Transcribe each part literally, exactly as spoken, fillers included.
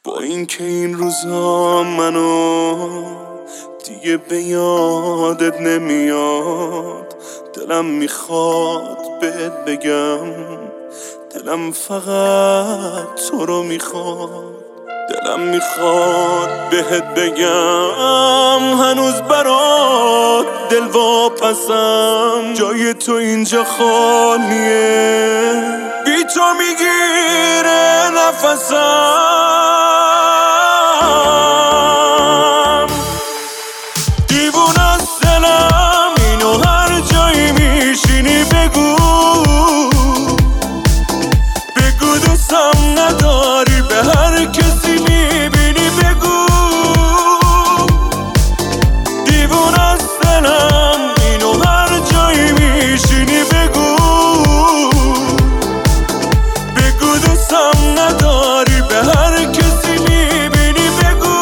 با اینکه این روزا منو دیگه به یادت نمیاد، دلم میخواد بهت بگم، دلم فقط تو رو میخواد. دلم میخواد بهت بگم هنوز برات دل واپسم، جای تو اینجا خالیه، بی تو میگیره نفسم. دیوونه است دلم اینو هر جایی میشینی بگو، بگو دوستم نداری به هر کسی میبینی بگو. دیوونه است دلم اینو هر جایی میشینی بگو، بگو دوستم نداری به هر کسی میبینی بگو.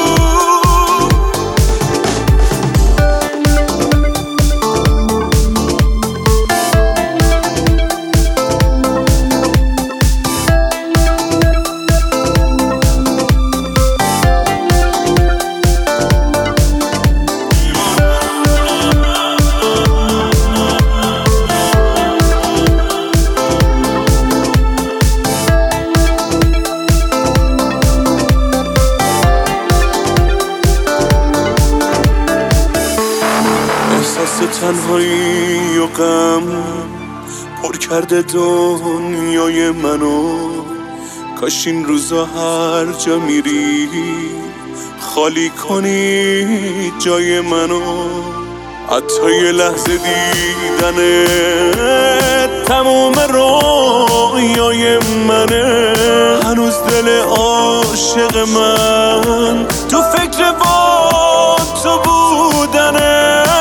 احساس تنهایی و غم پر کرده دنیای منو، کاش این روزا هر جا میری خالی کنی جای منو. حتی یه لحظه دیدنه تموم رویای منه، هنوز دل عاشق من تو فکر با تو بودنه.